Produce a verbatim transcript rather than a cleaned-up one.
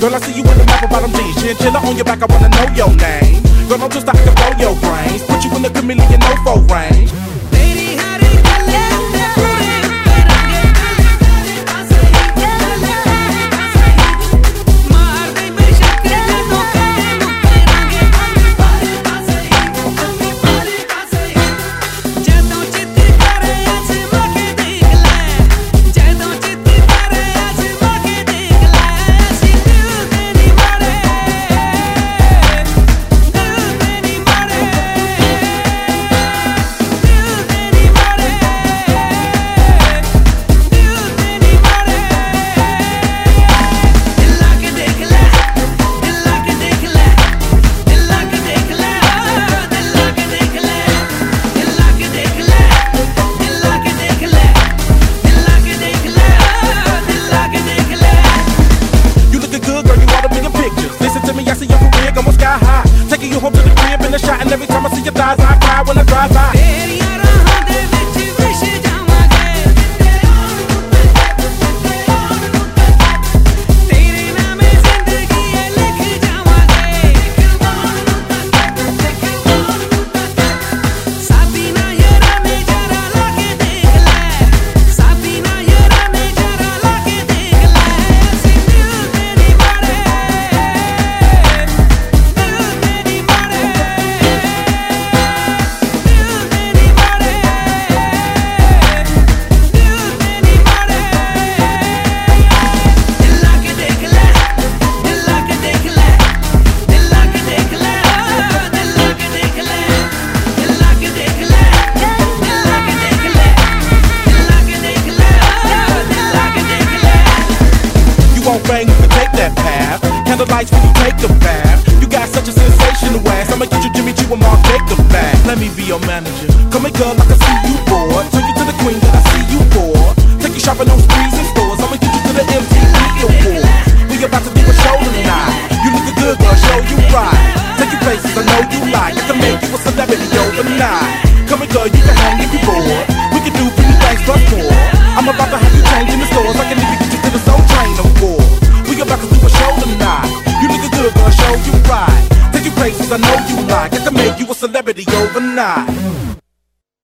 Girl, I see you in the map bottom jeans, chinchilla on your back, I wanna know your name. Girl, I'm just I can blow your brains, put you in the chameleon no foe range. Taking you home to the crib in the shot, and every time I see your thighs, I cry when I drive by. Bang, you can take that path. Candlelights when you take a bath. You got such a sensational ass. I'ma get you Jimmy Choo and Mark Jacobs back. Let me be your manager. Come here, girl, I can see you bored. Turn you to the queen that I see you for. Take you shopping on streets and stores. I'ma get you to the M T V Awards. We about to do a show tonight. You lookin' good, girl, show you right. Take you places I know you like. I can make you a celebrity overnight. Come here, girl, you can hang if you bored. We can do pretty things plus more. I'm about to have you change in the stores. I can even get you to the Soul Train of war. We about to do a show tonight. You lookin' good, girl, show you right. Take you places I know you like. I can make you a celebrity overnight.